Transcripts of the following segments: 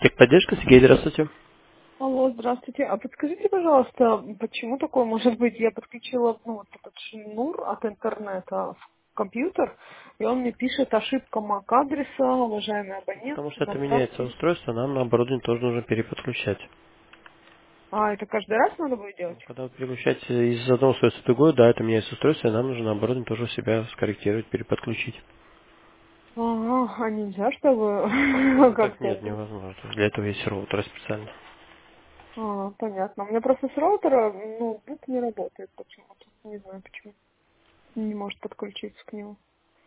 Техподдержка, Сергей, здравствуйте. Алло, здравствуйте. А подскажите, пожалуйста, почему такое может быть? Я подключила вот этот шнур от интернета в компьютер, и он мне пишет ошибка MAC-адреса, уважаемый абонент, Потому что это меняется направьте. устройство, нам на оборудование тоже нужно переподключать. А, это каждый раз надо будет Ну, делать? когда вы переключаете из одного устройства в другое, да, это меняется устройство, и нам нужно на оборудование тоже себя скорректировать, переподключить. Ага, а нельзя, чтобы Ну, так как-то нет, это... невозможно. Для этого есть роутер специально. А, понятно. У меня просто с роутера ноутбук не работает почему-то. Не знаю почему. Не может подключиться к нему.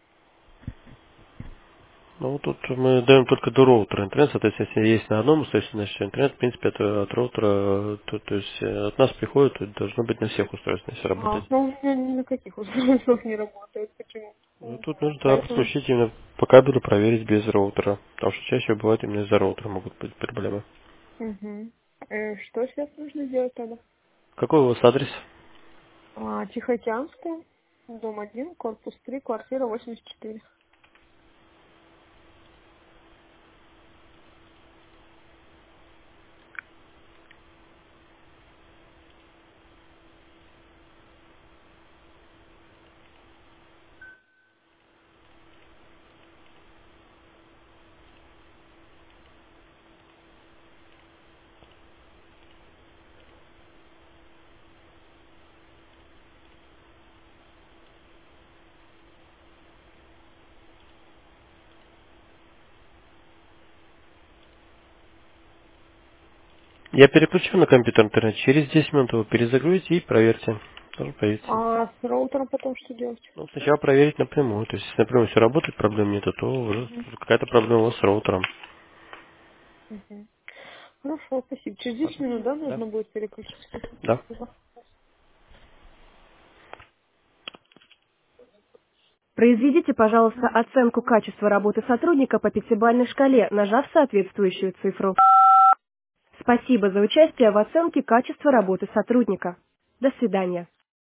Ну, тут мы даем только до роутера интернет, соответственно, если есть на одном устройстве, значит, интернет, в принципе, это от роутера, то есть от нас приходит, то должно быть на всех устройствах, если А, работать. ну у меня ни на каких устройствах не работает. Почему? Ну, Не тут знаю. нужно тогда Поэтому... подключить именно по кабелю, проверить без роутера. Потому что чаще бывает именно из-за роутера могут быть проблемы. Угу. Что сейчас нужно сделать тогда? Какой у вас адрес? Тихоокеанская, дом 1, корпус 3, квартира 84. Я переключу на компьютер интернет. Через 10 минут его перезагрузите и проверьте. Тоже появится. А с роутером потом что делать? Ну, сначала проверить напрямую. То есть, если напрямую все работает, проблем нет, то уже Угу. какая-то проблема у вас с роутером. Угу. Хорошо, спасибо. Через 10 Ладно? минут, да, Да. нужно будет переключиться? Да. Спасибо. Произведите, пожалуйста, оценку качества работы сотрудника по пятибалльной шкале, нажав соответствующую цифру. Спасибо за участие в оценке качества работы сотрудника. До свидания.